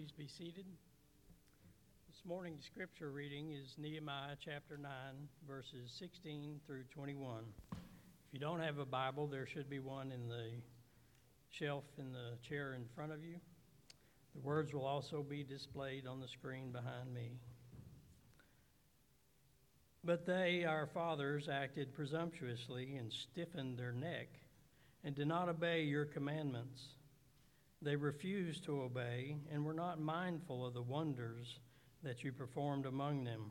Please be seated. This morning's scripture reading is Nehemiah chapter 9, verses 16 through 21. If you don't have a Bible, there should be one in the shelf in the chair in front of you. The words will also be displayed on the screen behind me. But they, our fathers, acted presumptuously and stiffened their neck and did not obey your commandments. They refused to obey and were not mindful of the wonders that you performed among them.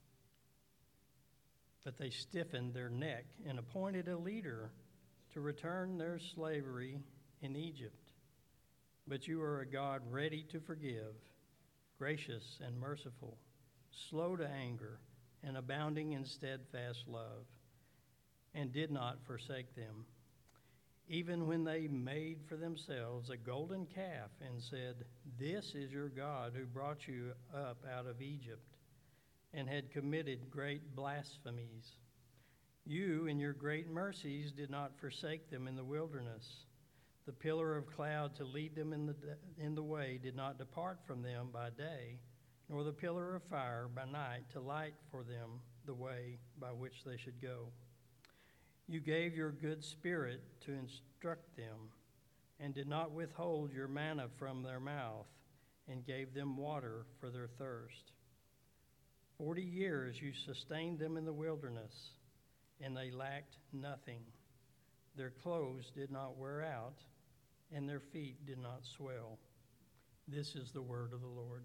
But they stiffened their neck and appointed a leader to return their slavery in Egypt. But you are a God ready to forgive, gracious and merciful, slow to anger, and abounding in steadfast love, and did not forsake them. Even when they made for themselves a golden calf and said, "This is your God who brought you up out of Egypt," and had committed great blasphemies. You, in your great mercies, did not forsake them in the wilderness. The pillar of cloud to lead them in the way did not depart from them by day, nor the pillar of fire by night to light for them the way by which they should go. You gave your good spirit to instruct them, and did not withhold your manna from their mouth, and gave them water for their thirst. 40 years you sustained them in the wilderness, and they lacked nothing. Their clothes did not wear out, and their feet did not swell. This is the word of the Lord.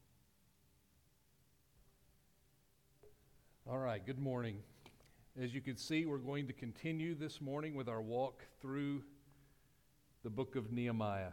All right, good morning. As you can see, we're going to continue this morning with our walk through the book of Nehemiah.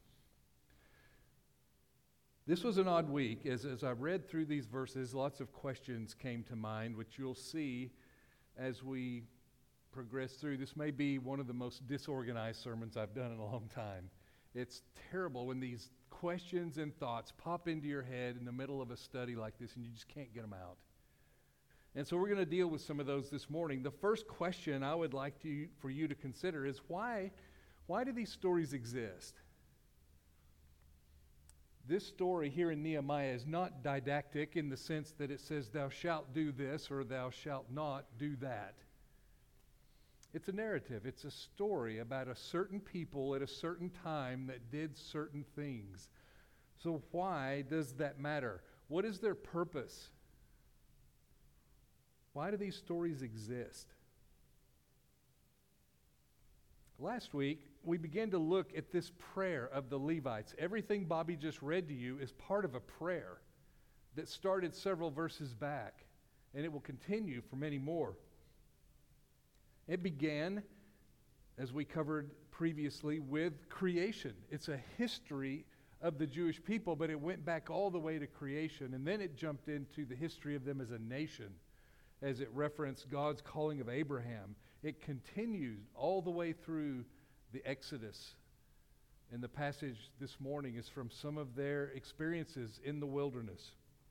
This was an odd week. As I read through these verses, lots of questions came to mind, which you'll see as we progress through. This may be one of the most disorganized sermons I've done in a long time. It's terrible when these questions and thoughts pop into your head in the middle of a study like this and you just can't get them out. And so we're going to deal with some of those this morning. The first question I would like for you to consider is why do these stories exist? This story here in Nehemiah is not didactic in the sense that it says thou shalt do this or thou shalt not do that. It's a narrative. It's a story about a certain people at a certain time that did certain things. So why does that matter? What is their purpose? Why do these stories exist? Last week, we began to look at this prayer of the Levites. Everything Bobby just read to you is part of a prayer that started several verses back, and it will continue for many more. It began, as we covered previously, with creation. It's a history of the Jewish people, but it went back all the way to creation, and then it jumped into the history of them as a nation, as it referenced God's calling of Abraham. It continues all the way through the Exodus. And the passage this morning is from some of their experiences in the wilderness.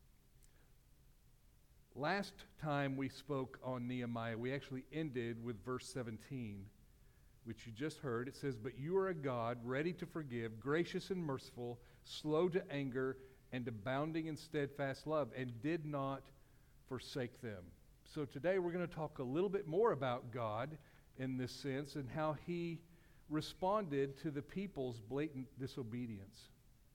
Last time we spoke on Nehemiah, we actually ended with verse 17, which you just heard. It says, "But you are a God ready to forgive, gracious and merciful, slow to anger, and abounding in steadfast love, and did not forsake them." So today we're going to talk a little bit more about God in this sense and how he responded to the people's blatant disobedience.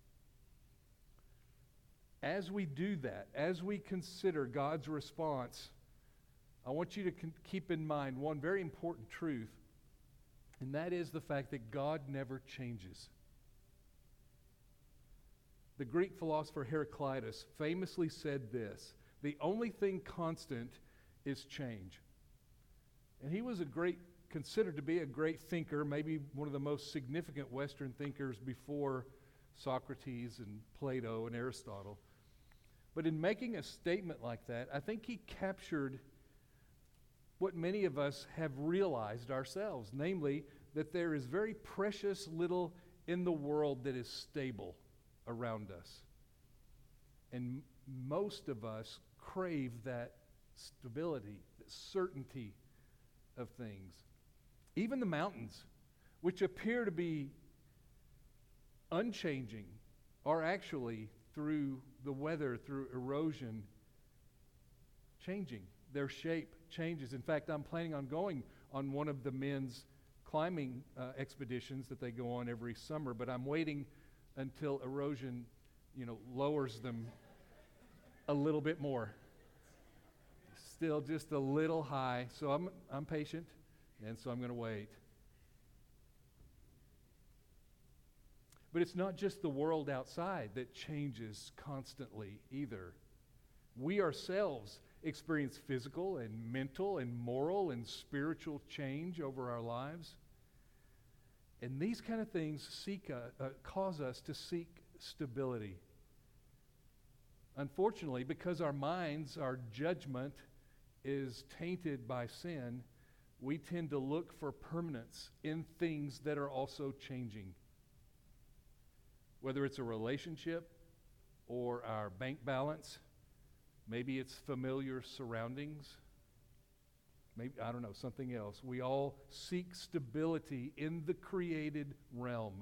As we do that, as we consider God's response, I want you to keep in mind one very important truth, and that is the fact that God never changes. The Greek philosopher Heraclitus famously said this: "The only thing constant is change." And he was considered to be a great thinker, maybe one of the most significant Western thinkers before Socrates and Plato and Aristotle. But in making a statement like that, I think he captured what many of us have realized ourselves, namely that there is very precious little in the world that is stable around us. And most of us crave that stability, the certainty of things. Even the mountains, which appear to be unchanging, are actually, through the weather, through erosion, changing. Their shape changes. In fact, I'm planning on going on one of the men's climbing expeditions that they go on every summer, but I'm waiting until erosion, lowers them a little bit more. Still just a little high, so I'm patient, and so I'm going to wait. But it's not just the world outside that changes constantly either. We ourselves experience physical and mental and moral and spiritual change over our lives. And these kind of things cause us to seek stability. Unfortunately, because our minds, our judgment is tainted by sin, we tend to look for permanence in things that are also changing. Whether it's a relationship or our bank balance, maybe it's familiar surroundings, maybe, I don't know, something else. We all seek stability in the created realm.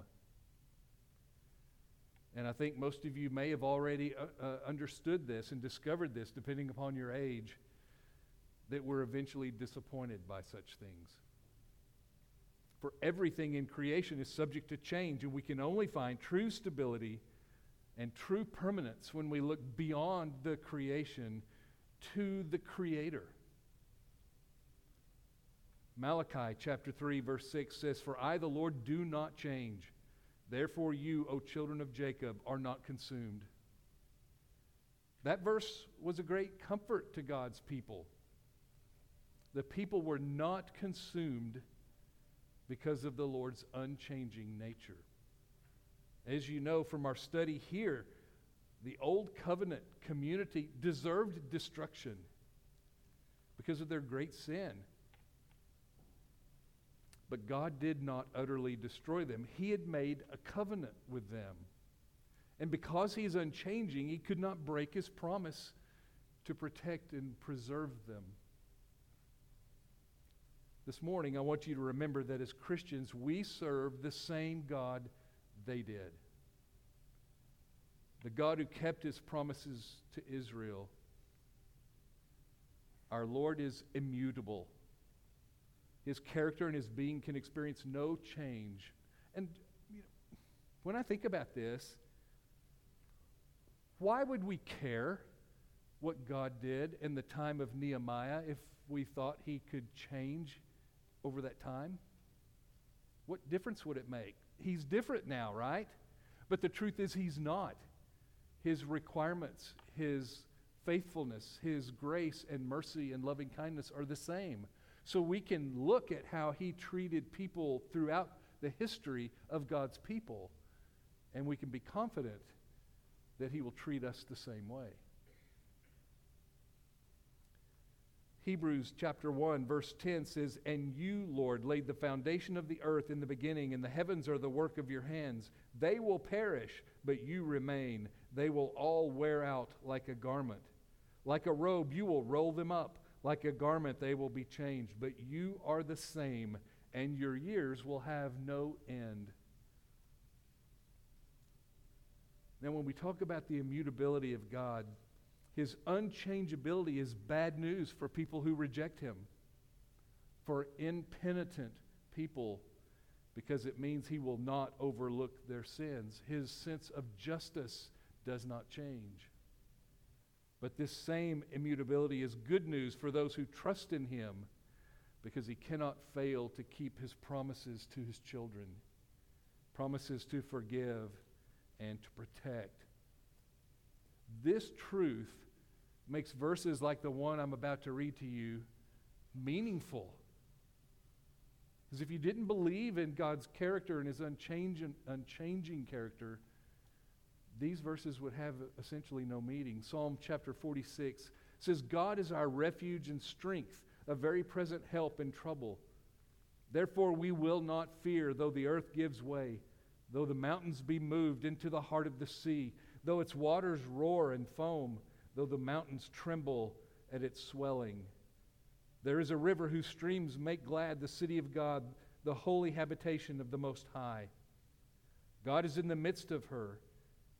And I think most of you may have already understood this and discovered this, depending upon your age, that we're eventually disappointed by such things. For everything in creation is subject to change, and we can only find true stability and true permanence when we look beyond the creation to the Creator. Malachi chapter 3 verse 6 says, "For I, the Lord, do not change. Therefore you, O children of Jacob, are not consumed." That verse was a great comfort to God's people. The people were not consumed because of the Lord's unchanging nature. As you know from our study here, the Old Covenant community deserved destruction because of their great sin. But God did not utterly destroy them. He had made a covenant with them. And because He's unchanging, He could not break His promise to protect and preserve them. This morning, I want you to remember that as Christians, we serve the same God they did. The God who kept His promises to Israel. Our Lord is immutable. His character and His being can experience no change. And when I think about this, why would we care what God did in the time of Nehemiah if we thought He could change over that time? What difference would it make? He's different now, right? But the truth is He's not. His requirements, His faithfulness, His grace and mercy and loving kindness are the same. So we can look at how He treated people throughout the history of God's people, and we can be confident that He will treat us the same way. Hebrews chapter 1 verse 10 says, "And you, Lord, laid the foundation of the earth in the beginning, and the heavens are the work of your hands. They will perish, but you remain. They will all wear out like a garment. Like a robe, you will roll them up. Like a garment, they will be changed. But you are the same, and your years will have no end." Now, when we talk about the immutability of God, His unchangeability is bad news for people who reject Him, for impenitent people, because it means He will not overlook their sins. His sense of justice does not change. But this same immutability is good news for those who trust in Him, because He cannot fail to keep His promises to His children, promises to forgive and to protect. This truth makes verses like the one I'm about to read to you meaningful. Because if you didn't believe in God's character and His unchanging character, these verses would have essentially no meaning. Psalm chapter 46 says, "God is our refuge and strength, a very present help in trouble. Therefore we will not fear, though the earth gives way, though the mountains be moved into the heart of the sea, though its waters roar and foam, though the mountains tremble at its swelling. There is a river whose streams make glad the city of God, the holy habitation of the Most High. God is in the midst of her.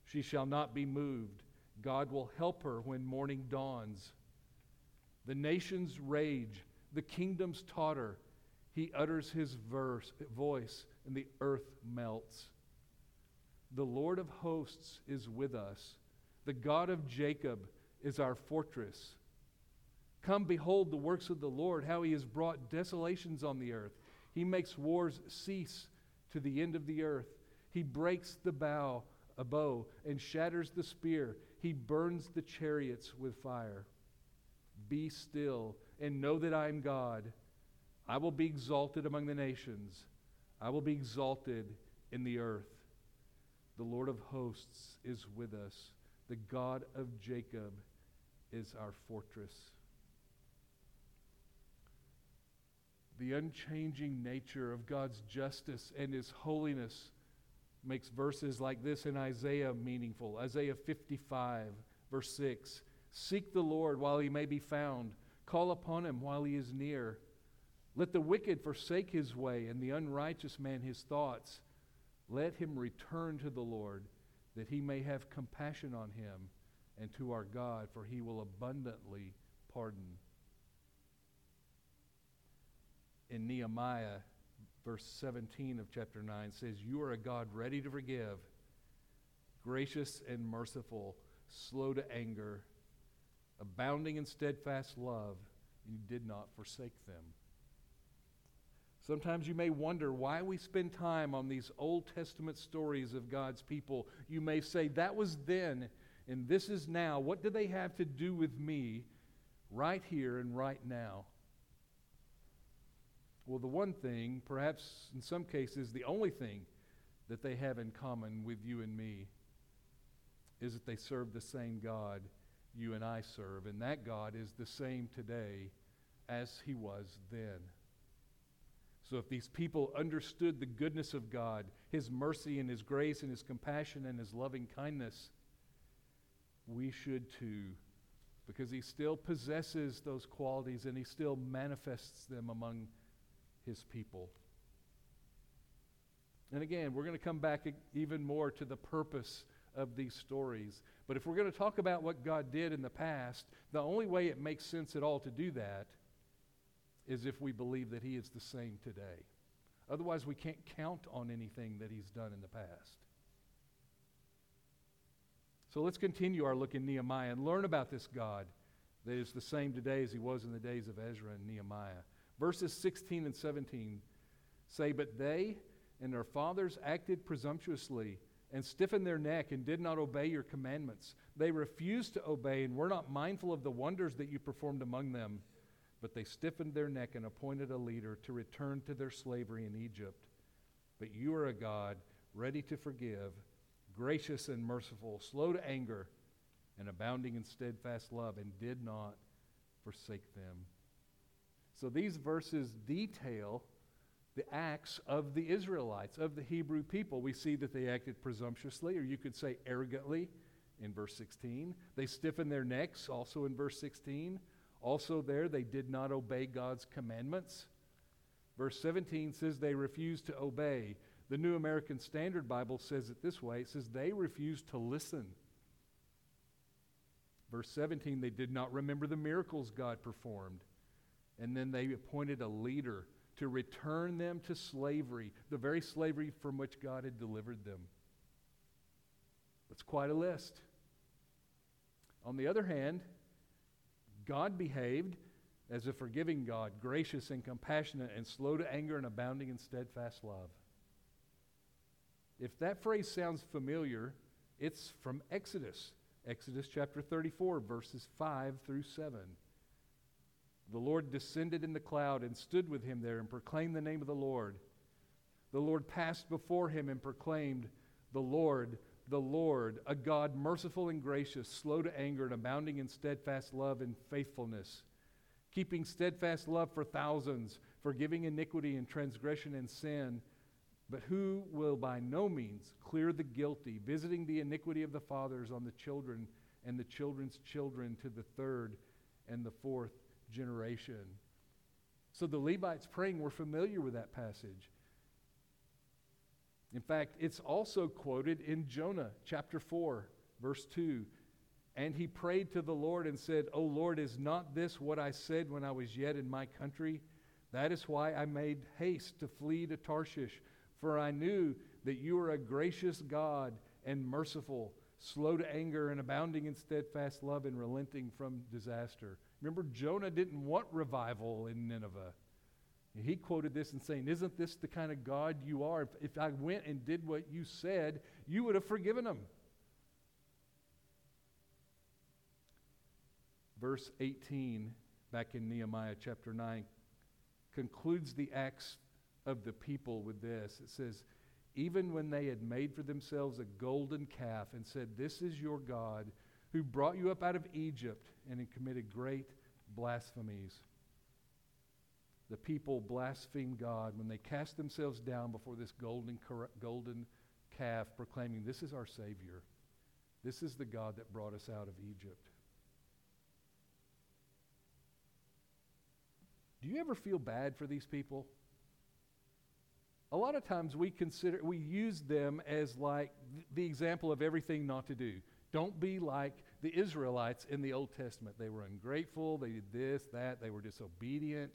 She shall not be moved. God will help her when morning dawns. The nations rage, the kingdoms totter. He utters his voice, and the earth melts. The Lord of hosts is with us. The God of Jacob is our fortress. Come, behold the works of the Lord, how he has brought desolations on the earth. He makes wars cease to the end of the earth. He breaks a bow, and shatters the spear. He burns the chariots with fire. Be still and know that I am God. I will be exalted among the nations. I will be exalted in the earth. The Lord of hosts is with us. The God of Jacob is our fortress. The unchanging nature of God's justice and his holiness makes verses like this in Isaiah meaningful. Isaiah 55, verse 6. Seek the Lord while he may be found. Call upon him while he is near. Let the wicked forsake his way, and the unrighteous man his thoughts. Let him return to the Lord, that he may have compassion on him, and to our God, for he will abundantly pardon. In Nehemiah, verse 17 of chapter 9 says, You are a God ready to forgive, gracious and merciful, slow to anger, abounding in steadfast love. You did not forsake them. Sometimes you may wonder why we spend time on these Old Testament stories of God's people. You may say, that was then, and this is now. What do they have to do with me right here and right now? Well, the one thing, perhaps in some cases the only thing that they have in common with you and me is that they serve the same God you and I serve, and that God is the same today as he was then. So if these people understood the goodness of God, his mercy and his grace and his compassion and his loving kindness, we should too, because he still possesses those qualities and he still manifests them among his people. And again, we're going to come back even more to the purpose of these stories. But if we're going to talk about what God did in the past, the only way it makes sense at all to do that is if we believe that he is the same today. Otherwise, we can't count on anything that he's done in the past. So let's continue our look in Nehemiah and learn about this God that is the same today as he was in the days of Ezra and Nehemiah. Verses 16 and 17 say, But they and their fathers acted presumptuously and stiffened their neck and did not obey your commandments. They refused to obey and were not mindful of the wonders that you performed among them. But they stiffened their neck and appointed a leader to return to their slavery in Egypt. But you are a God ready to forgive, gracious and merciful, slow to anger, and abounding in steadfast love, and did not forsake them. So these verses detail the acts of the Israelites, of the Hebrew people. We see that they acted presumptuously, or you could say arrogantly, in verse 16. They stiffened their necks, also in verse 16. Also there, they did not obey God's commandments. Verse 17 says they refused to obey. The New American Standard Bible says it this way. It says they refused to listen. Verse 17, they did not remember the miracles God performed. And then they appointed a leader to return them to slavery, the very slavery from which God had delivered them. That's quite a list. On the other hand, God behaved as a forgiving God, gracious and compassionate and slow to anger and abounding in steadfast love. If that phrase sounds familiar, it's from Exodus. Exodus chapter 34, verses 5 through 7. The Lord descended in the cloud and stood with him there and proclaimed the name of the Lord. The Lord passed before him and proclaimed, the Lord, a God merciful and gracious, slow to anger and abounding in steadfast love and faithfulness, keeping steadfast love for thousands, forgiving iniquity and transgression and sin, but who will by no means clear the guilty, visiting the iniquity of the fathers on the children and the children's children to the third and the fourth generation. So the Levites praying were familiar with that passage. In fact, it's also quoted in Jonah chapter 4, verse 2. And he prayed to the Lord and said, O Lord, is not this what I said when I was yet in my country? That is why I made haste to flee to Tarshish, for I knew that you are a gracious God and merciful, slow to anger and abounding in steadfast love and relenting from disaster. Remember, Jonah didn't want revival in Nineveh. He quoted this and saying, isn't this the kind of God you are? If I went and did what you said, you would have forgiven them. Verse 18, back in Nehemiah chapter 9, concludes the acts of the people with this. It says, even when they had made for themselves a golden calf and said, this is your God who brought you up out of Egypt, and had committed great blasphemies. The people blasphemed God when they cast themselves down before this golden calf, proclaiming, this is our Savior. This is the God that brought us out of Egypt. Do you ever feel bad for these people? A lot of times we use them as like the example of everything not to do. Don't be like the Israelites in the Old Testament. They were ungrateful, they did this, that, they were disobedient.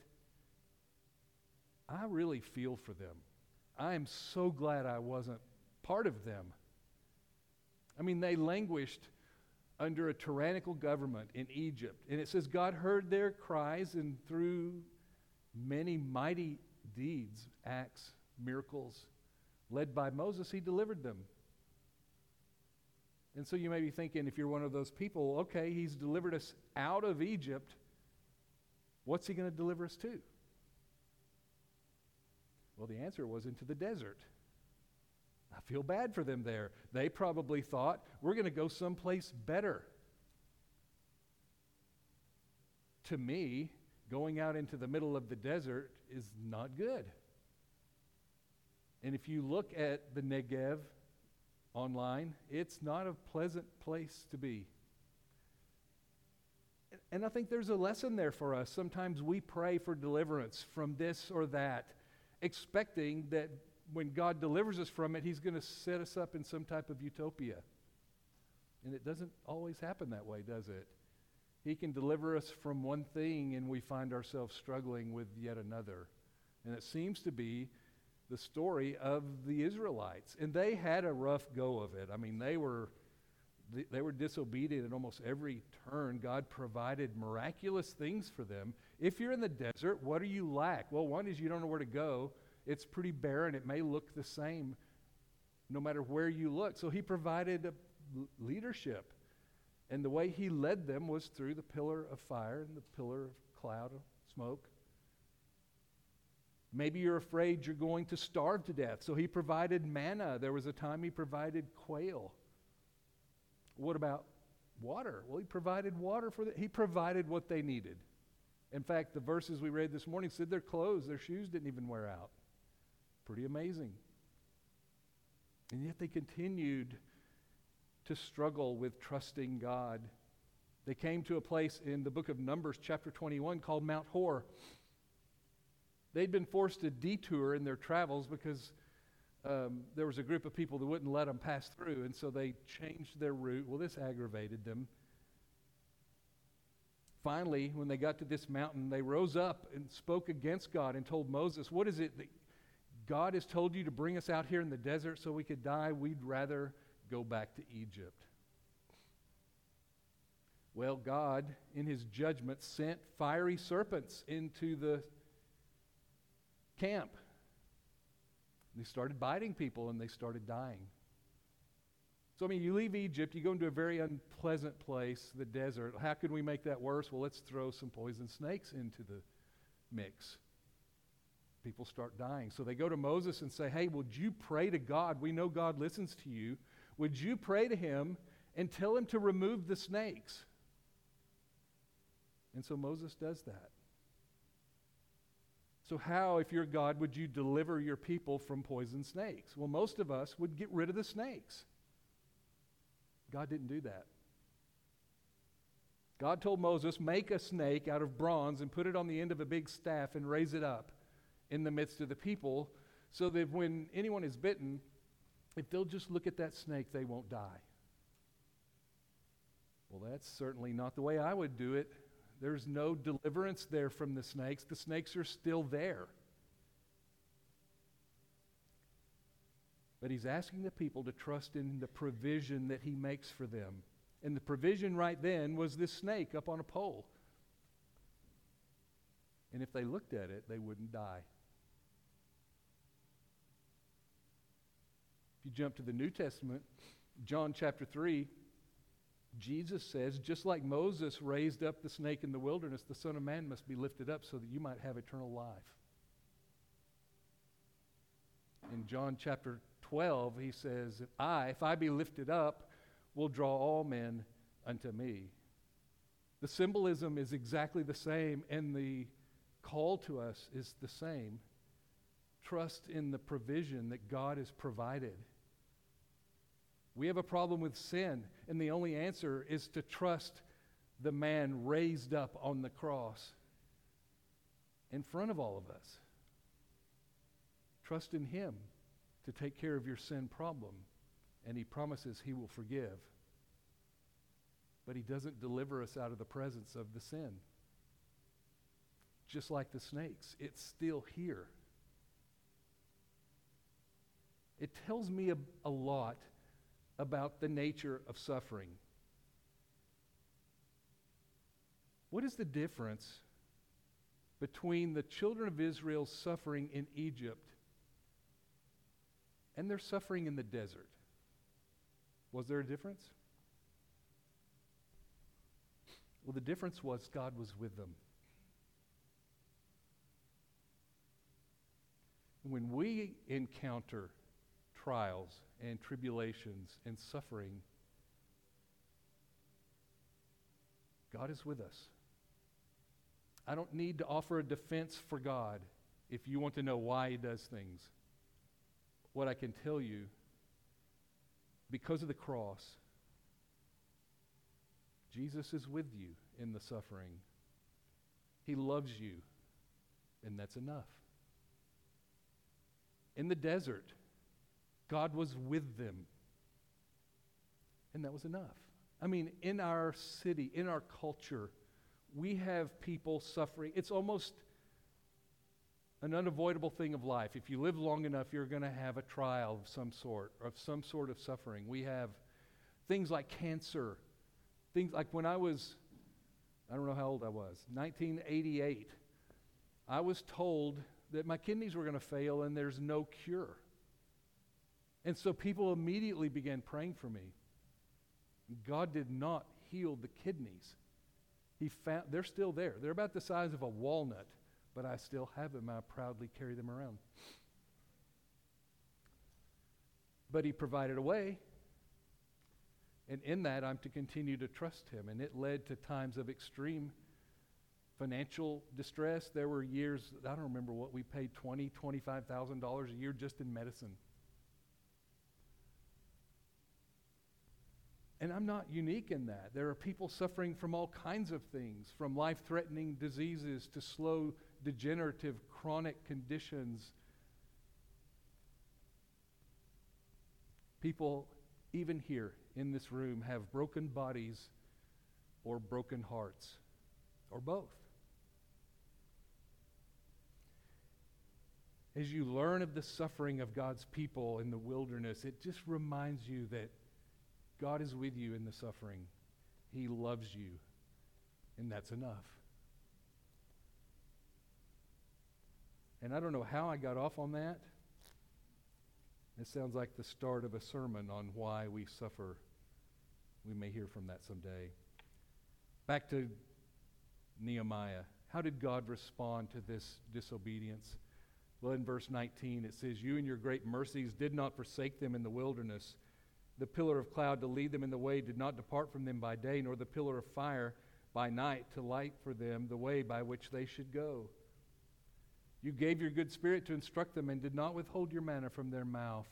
I really feel for them. I am so glad I wasn't part of them. I mean, they languished under a tyrannical government in Egypt. And it says God heard their cries, and through many mighty deeds, acts, miracles, led by Moses, he delivered them. And so you may be thinking, if you're one of those people, okay, he's delivered us out of Egypt. What's he going to deliver us to? Well, the answer was into the desert. I feel bad for them there. They probably thought, we're going to go someplace better. To me, going out into the middle of the desert is not good. And if you look at the Negev online, it's not a pleasant place to be. And I think there's a lesson there for us. Sometimes we pray for deliverance from this or that, expecting that when God delivers us from it, he's going to set us up in some type of utopia. And it doesn't always happen that way, does it? He can deliver us from one thing and we find ourselves struggling with yet another. And it seems to be the story of the Israelites. And they had a rough go of it. I mean, they were disobedient at almost every turn. God provided miraculous things for them. If you're in the desert, what do you lack? Well, one is you don't know where to go. It's pretty barren. It may look the same no matter where you look. So he provided leadership. And the way he led them was through the pillar of fire and the pillar of cloud of smoke. Maybe you're afraid you're going to starve to death. So he provided manna. There was a time he provided quail. What about water? Well, he provided water for them. He provided what they needed. In fact, the verses we read this morning said their clothes, their shoes didn't even wear out. Pretty amazing. And yet they continued to struggle with trusting God. They came to a place in the book of Numbers, chapter 21, called Mount Hor. They'd been forced to detour in their travels because there was a group of people that wouldn't let them pass through, and so they changed their route. Well, this aggravated them. Finally, when they got to this mountain, they rose up and spoke against God and told Moses, what is it that God has told you to bring us out here in the desert so we could die? We'd rather go back to Egypt. Well, God, in his judgment, sent fiery serpents into the camp. They started biting people and they started dying. So, I mean, you leave Egypt, you go into a very unpleasant place, the desert. How could we make that worse? Well, let's throw some poison snakes into the mix. People start dying. So they go to Moses and say, hey, would you pray to God? We know God listens to you. Would you pray to him and tell him to remove the snakes? And so Moses does that. So how, if you're God, would you deliver your people from poison snakes? Well, most of us would get rid of the snakes. God didn't do that. God told Moses, make a snake out of bronze and put it on the end of a big staff and raise it up in the midst of the people so that when anyone is bitten, if they'll just look at that snake, they won't die. Well, that's certainly not the way I would do it. There's no deliverance there from the snakes. The snakes are still there. But he's asking the people to trust in the provision that he makes for them. And the provision right then was this snake up on a pole. And if they looked at it, they wouldn't die. If you jump to the New Testament, John chapter 3, Jesus says, just like Moses raised up the snake in the wilderness, the Son of Man must be lifted up so that you might have eternal life. In John chapter 12, he says, if I be lifted up, will draw all men unto me. The symbolism is exactly the same, and the call to us is the same. Trust in the provision that God has provided. We have a problem with sin, and the only answer is to trust the man raised up on the cross in front of all of us. Trust in him to take care of your sin problem, and he promises he will forgive. But he doesn't deliver us out of the presence of the sin. Just like the snakes, it's still here. It tells me a lot about the nature of suffering. What is the difference between the children of Israel's suffering in Egypt and their suffering in the desert? Was there a difference? Well, the difference was God was with them. When we encounter trials and tribulations and suffering, God is with us. I don't need to offer a defense for God if you want to know why he does things. What I can tell you, because of the cross, Jesus is with you in the suffering. He loves you, and that's enough. In the desert, God was with them, and that was enough. I mean, in our city, in our culture, we have people suffering. It's almost an unavoidable thing of life. If you live long enough, you're going to have a trial of some sort of suffering. We have things like cancer, things like when I don't know how old I was, 1988, I was told that my kidneys were going to fail and there's no cure. And so people immediately began praying for me. God did not heal the kidneys. They're still there. They're about the size of a walnut, but I still have them. I proudly carry them around. But he provided a way. And in that, I'm to continue to trust him. And it led to times of extreme financial distress. There were years, I don't remember what we paid, $20,000, $25,000 a year just in medicine. And I'm not unique in that. There are people suffering from all kinds of things, from life-threatening diseases to slow, degenerative, chronic conditions. People, even here in this room, have broken bodies or broken hearts, or both. As you learn of the suffering of God's people in the wilderness, it just reminds you that God is with you in the suffering. He loves you, and that's enough. And I don't know how I got off on that. It sounds like the start of a sermon on why we suffer. We may hear from that someday. Back to Nehemiah. How did God respond to this disobedience? Well, in verse 19 it says, "You in your great mercies did not forsake them in the wilderness. The pillar of cloud to lead them in the way did not depart from them by day, nor the pillar of fire by night to light for them the way by which they should go. You gave your good spirit to instruct them and did not withhold your manna from their mouth,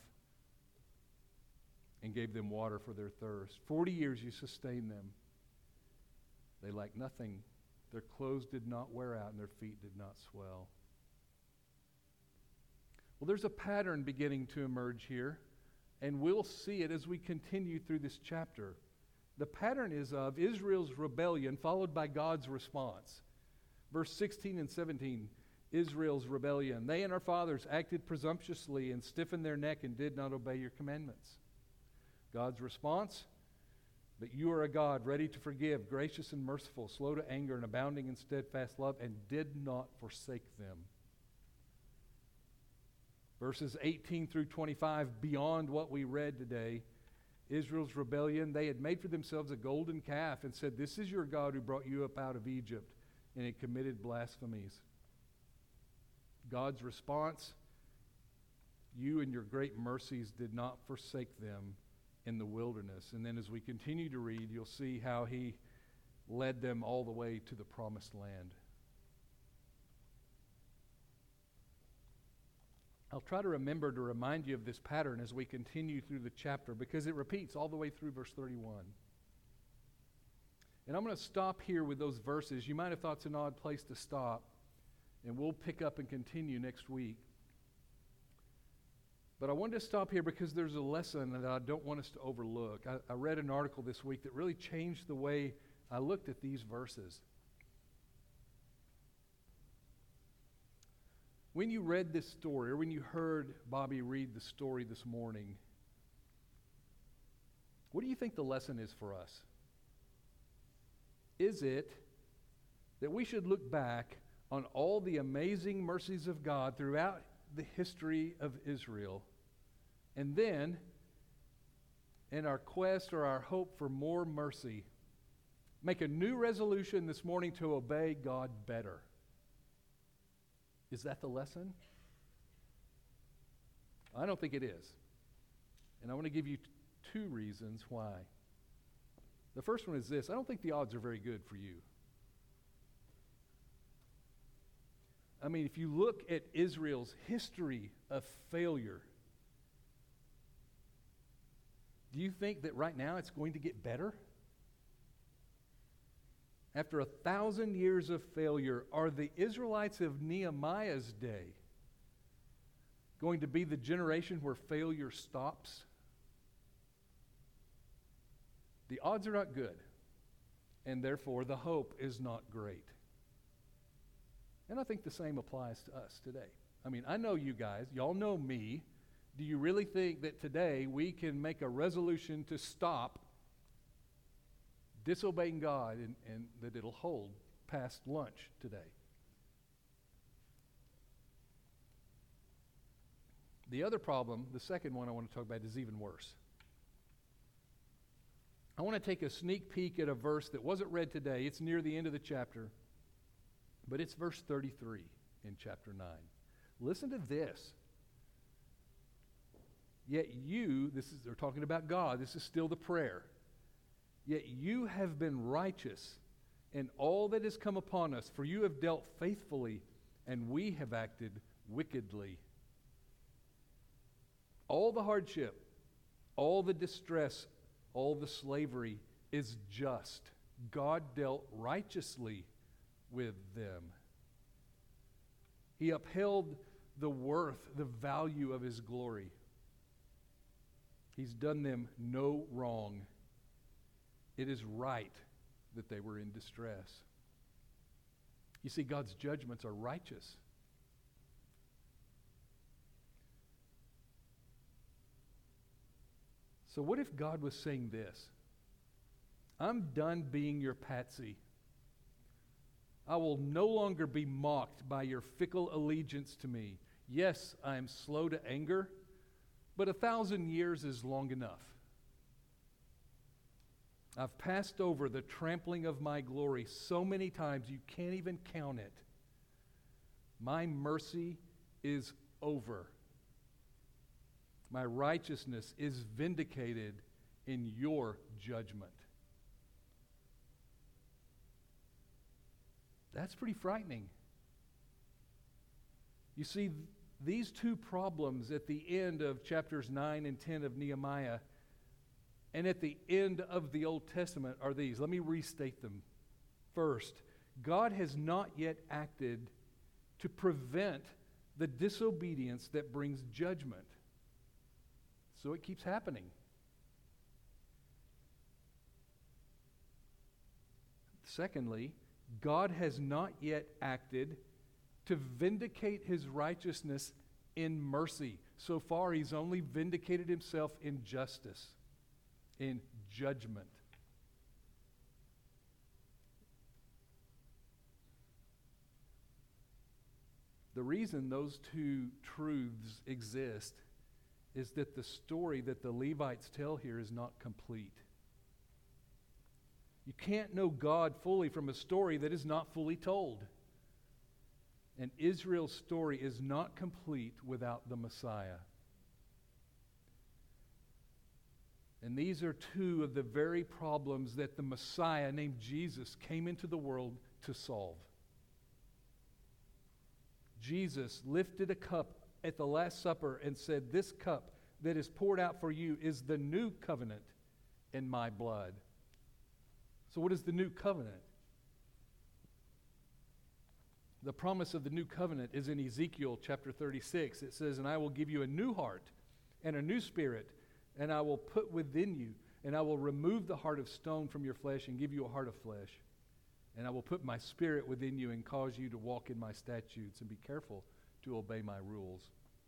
and gave them water for their thirst. 40 years you sustained them. They lacked nothing. Their clothes did not wear out, and their feet did not swell." Well, there's a pattern beginning to emerge here. And we'll see it as we continue through this chapter. The pattern is of Israel's rebellion followed by God's response. Verse 16 and 17, Israel's rebellion. They and our fathers acted presumptuously and stiffened their neck and did not obey your commandments. God's response, but you are a God ready to forgive, gracious and merciful, slow to anger and abounding in steadfast love, and did not forsake them. Verses 18 through 25, beyond what we read today, Israel's rebellion, they had made for themselves a golden calf and said, this is your God who brought you up out of Egypt, and it committed blasphemies. God's response, you and your great mercies did not forsake them in the wilderness. And then as we continue to read, you'll see how he led them all the way to the promised land. I'll try to remember to remind you of this pattern as we continue through the chapter because it repeats all the way through verse 31. And I'm going to stop here with those verses. You might have thought it's an odd place to stop, and we'll pick up and continue next week. But I wanted to stop here because there's a lesson that I don't want us to overlook. I read an article this week that really changed the way I looked at these verses. When you read this story, or when you heard Bobby read the story this morning, what do you think the lesson is for us? Is it that we should look back on all the amazing mercies of God throughout the history of Israel, and then, in our quest or our hope for more mercy, make a new resolution this morning to obey God better? Is that the lesson? I don't think it is. And I want to give you two reasons why. The first one is this: I don't think the odds are very good for you. I mean, if you look at Israel's history of failure, do you think that right now it's going to get better? After 1,000 years of failure, are the Israelites of Nehemiah's day going to be the generation where failure stops? The odds are not good, and therefore the hope is not great. And I think the same applies to us today. I mean, I know you guys, y'all know me. Do you really think that today we can make a resolution to stop disobeying God and that it'll hold past lunch today? The other problem, the second one I want to talk about, is even worse. I want to take a sneak peek at a verse that wasn't read today. It's near the end of the chapter, but it's verse 33 in chapter 9. Listen to this. Yet you, they're talking about God, this is still the prayer. Yet you have been righteous in all that has come upon us, for you have dealt faithfully, and we have acted wickedly. All the hardship, all the distress, all the slavery is just. God dealt righteously with them. He upheld the worth, the value of His glory. He's done them no wrong. It is right that they were in distress. You see, God's judgments are righteous. So what if God was saying this? I'm done being your patsy. I will no longer be mocked by your fickle allegiance to me. Yes, I am slow to anger, but 1,000 years is long enough. I've passed over the trampling of my glory so many times you can't even count it. My mercy is over. My righteousness is vindicated in your judgment. That's pretty frightening. You see, these two problems at the end of chapters 9 and 10 of Nehemiah and at the end of the Old Testament are these. Let me restate them. First, God has not yet acted to prevent the disobedience that brings judgment. So it keeps happening. Secondly, God has not yet acted to vindicate his righteousness in mercy. So far, he's only vindicated himself in justice, in judgment. The reason those two truths exist is that the story that the Levites tell here is not complete. You can't know God fully from a story that is not fully told. And Israel's story is not complete without the Messiah. And these are two of the very problems that the Messiah named Jesus came into the world to solve. Jesus lifted a cup at the Last Supper and said, "This cup that is poured out for you is the new covenant in my blood." So what is the new covenant? The promise of the new covenant is in Ezekiel chapter 36. It says, "And I will give you a new heart and a new spirit, and I will put within you, and I will remove the heart of stone from your flesh and give you a heart of flesh. And I will put my spirit within you and cause you to walk in my statutes and be careful to obey my rules."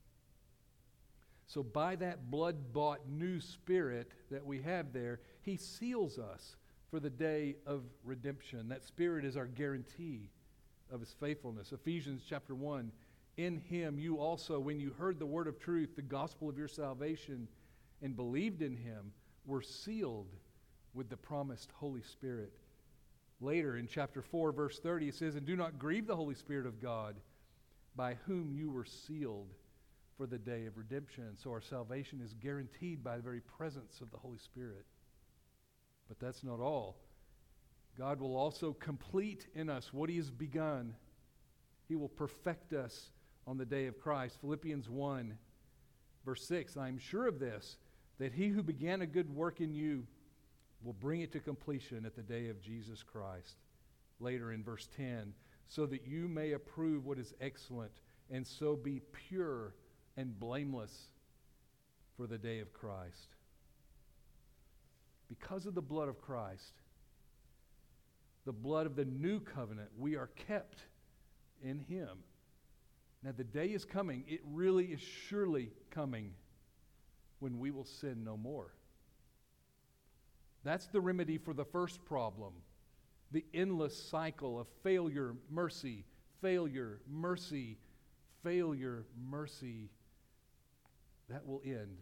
So by that blood-bought new spirit that we have there, he seals us for the day of redemption. That spirit is our guarantee of his faithfulness. Ephesians chapter 1, "In him you also, when you heard the word of truth, the gospel of your salvation, and believed in him, were sealed with the promised Holy Spirit." Later in chapter 4, verse 30, it says, "And do not grieve the Holy Spirit of God, by whom you were sealed for the day of redemption." So our salvation is guaranteed by the very presence of the Holy Spirit. But that's not all. God will also complete in us what he has begun. He will perfect us on the day of Christ. Philippians 1, verse 6, "I am sure of this, that he who began a good work in you will bring it to completion at the day of Jesus Christ." Later in verse 10, "So that you may approve what is excellent, and so be pure and blameless for the day of Christ." Because of the blood of Christ, the blood of the new covenant, we are kept in him. Now the day is coming, it really is surely coming, when we will sin no more. That's the remedy for the first problem, the endless cycle of failure, mercy, failure, mercy, failure, mercy. That will end.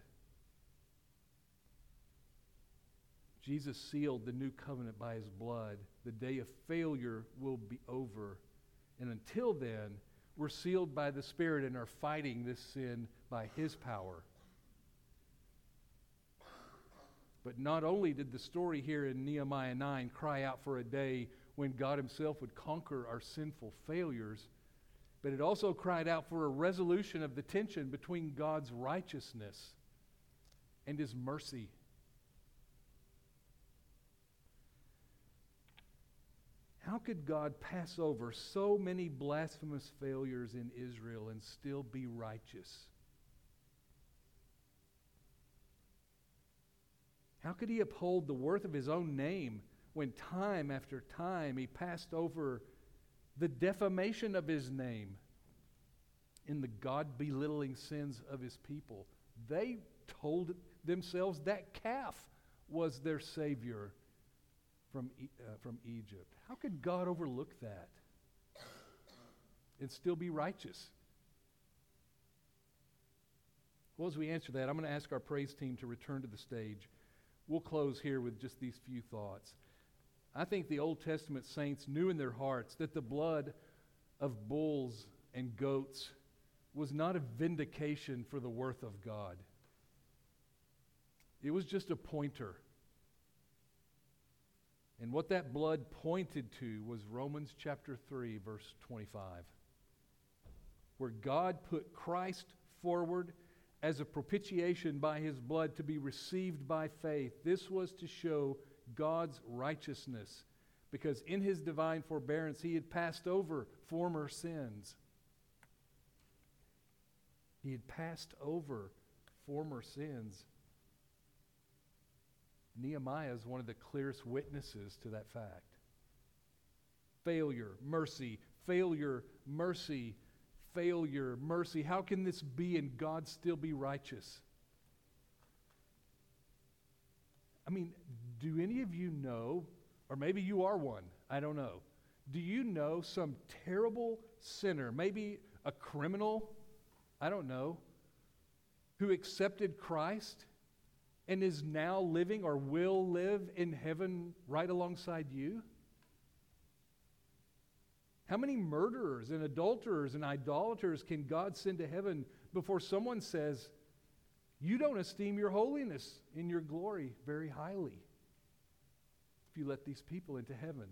Jesus sealed the new covenant by his blood. The day of failure will be over. And until then, we're sealed by the Spirit and are fighting this sin by his power. But not only did the story here in Nehemiah 9 cry out for a day when God himself would conquer our sinful failures, but it also cried out for a resolution of the tension between God's righteousness and his mercy. How could God pass over so many blasphemous failures in Israel and still be righteous? How could he uphold the worth of his own name when time after time he passed over the defamation of his name in the God-belittling sins of his people? They told themselves that calf was their Savior from Egypt. How could God overlook that and still be righteous? Well, as we answer that, I'm going to ask our praise team to return to the stage. We'll close here with just these few thoughts. I think the Old Testament saints knew in their hearts that the blood of bulls and goats was not a vindication for the worth of God. It was just a pointer. And what that blood pointed to was Romans chapter 3, verse 25, where God put Christ forward as a propitiation by his blood to be received by faith. This was to show God's righteousness, because in his divine forbearance he had passed over former sins. He had passed over former sins. Nehemiah is one of the clearest witnesses to that fact. Failure, mercy, failure, mercy, failure, mercy. How can this be and God still be righteous? I mean, do any of you know, or maybe you are one, I don't know. Do you know some terrible sinner, maybe a criminal, I don't know, who accepted Christ and is now living or will live in heaven right alongside you? How many murderers and adulterers and idolaters can God send to heaven before someone says, you don't esteem your holiness in your glory very highly if you let these people into heaven?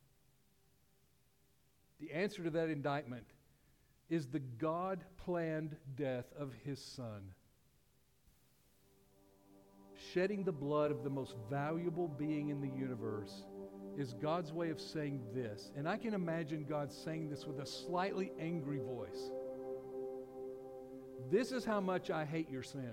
The answer to that indictment is the God-planned death of His Son. Shedding the blood of the most valuable being in the universe is God's way of saying this. And I can imagine God saying this with a slightly angry voice. This is how much I hate your sin.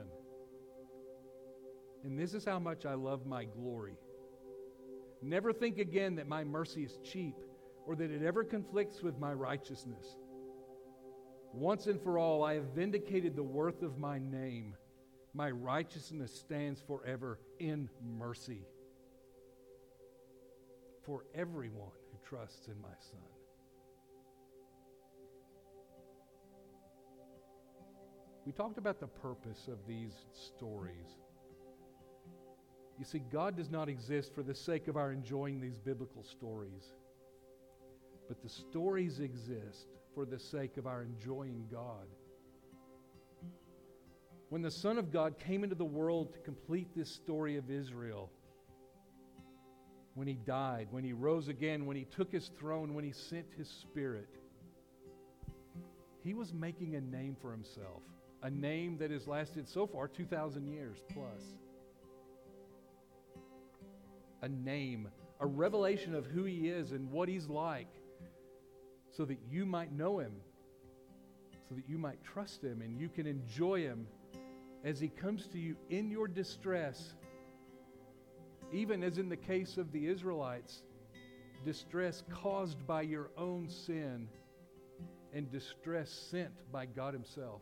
And this is how much I love my glory. Never think again that my mercy is cheap or that it ever conflicts with my righteousness. Once and for all, I have vindicated the worth of my name. My righteousness stands forever in mercy for everyone who trusts in my Son. We talked about the purpose of these stories. You see, God does not exist for the sake of our enjoying these biblical stories, but the stories exist for the sake of our enjoying God. When the Son of God came into the world to complete this story of Israel, when He died, when He rose again, when He took His throne, when He sent His Spirit, He was making a name for Himself, a name that has lasted so far 2,000 years plus. A name, a revelation of who He is and what He's like, so that you might know Him, so that you might trust Him and you can enjoy Him as He comes to you in your distress, even as in the case of the Israelites, distress caused by your own sin and distress sent by God Himself.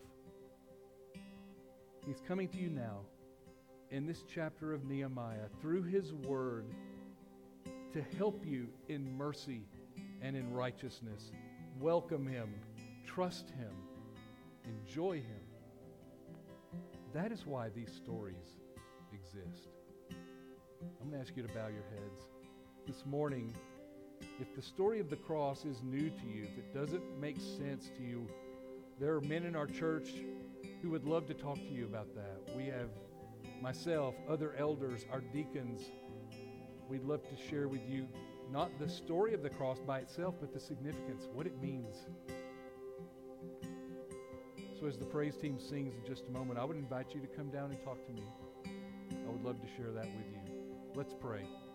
He's coming to you now in this chapter of Nehemiah through His Word to help you in mercy and in righteousness. Welcome Him, trust Him, enjoy Him. That is why these stories exist. I'm going to ask you to bow your heads. This morning, if the story of the cross is new to you, if it doesn't make sense to you, there are men in our church who would love to talk to you about that. We have myself, other elders, our deacons. We'd love to share with you not the story of the cross by itself, but the significance, what it means. So as the praise team sings in just a moment, I would invite you to come down and talk to me. I would love to share that with you. Let's pray.